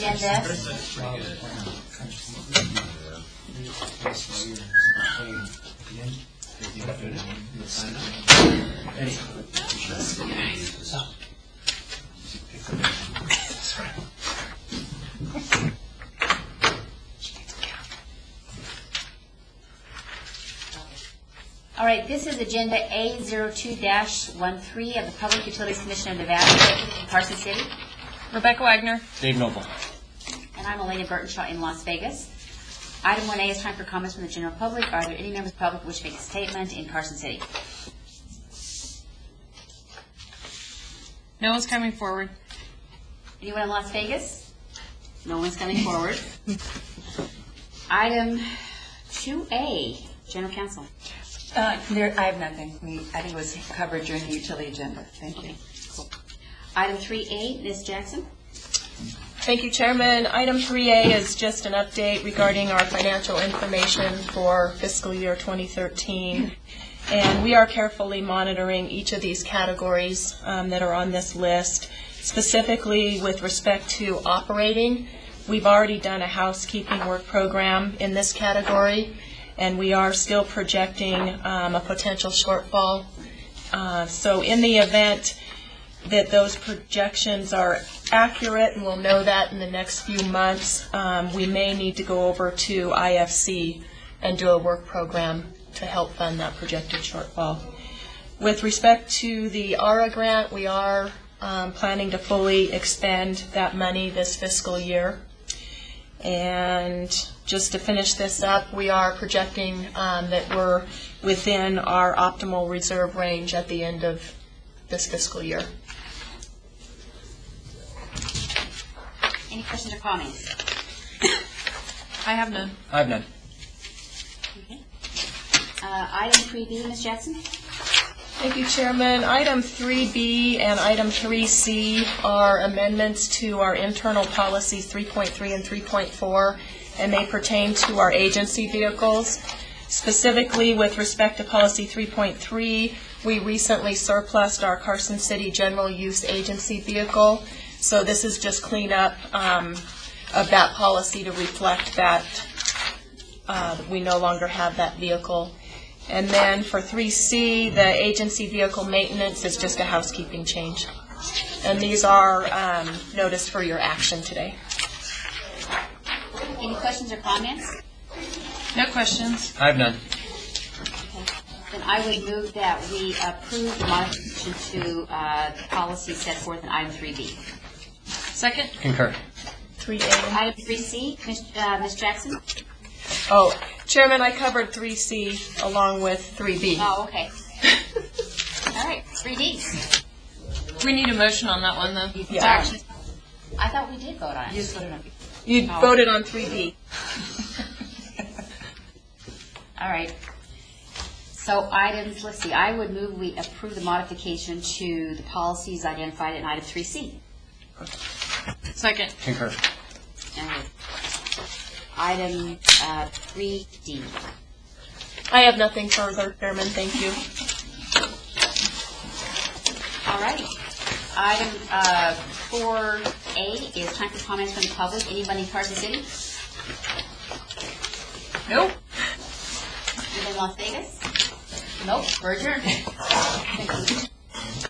agenda. All right, this is agenda A02-13 of the Public Utilities Commission of Nevada, Carson City. Rebecca Wagner. Dave Noble. And I'm Elena Burtonshaw in Las Vegas. Item 1A is time for comments from the general public. Are there any members of the public who wish to make a statement in Carson City? No one's coming forward. Anyone in Las Vegas? No one's coming forward. Item 2A, General Counsel. I have nothing. I think it was covered during the utility agenda. Thank you. Cool. Item 3A, Ms. Jackson. Thank you, Chairman. Item 3A is just an update regarding our financial information for fiscal year 2013. And we are carefully monitoring each of these categories that are on this list. Specifically with respect to operating, we've already done a housekeeping work program in this category, and we are still projecting a potential shortfall. So in the event that those projections are accurate, and we'll know that in the next few months, we may need to go over to IFC and do a work program to help fund that projected shortfall. With respect to the ARA grant, we are planning to fully expend that money this fiscal year. And just to finish this up, we are projecting that we're within our optimal reserve range at the end of this fiscal year. Any questions or comments? I have none. I have none. Okay. Item 3B, Ms. Jackson. Thank you, Chairman. Item 3B and item 3C are amendments to our internal policies 3.3 and 3.4, and they pertain to our agency vehicles. Specifically, with respect to policy 3.3, we recently surplused our Carson City general use agency vehicle. So this is just cleanup of that policy to reflect that we no longer have that vehicle. And then for 3C, the agency vehicle maintenance is just a housekeeping change. And these are noticed for your action today. Any questions or comments? No questions. I have none. Okay. Then I would move that we approve the modification to the policy set forth in item 3B. Second. Concur. 3A. Item 3C, Ms. Jackson. Oh, Chairman, I covered 3C along with 3B. Oh, okay. All right, 3D. We need a motion on that one, though. Yeah. I thought we did vote on it. You just voted on it. You voted on 3B. All right. So items, let's see, I would move we approve the modification to the policies identified in item 3C. Second. Concur. And item 3D. I have nothing further, Chairman. Thank you. All right. Item 4A is time for comments from the public. Anybody in Carson City? Nope. Anybody in Las Vegas? Nope. We're adjourned.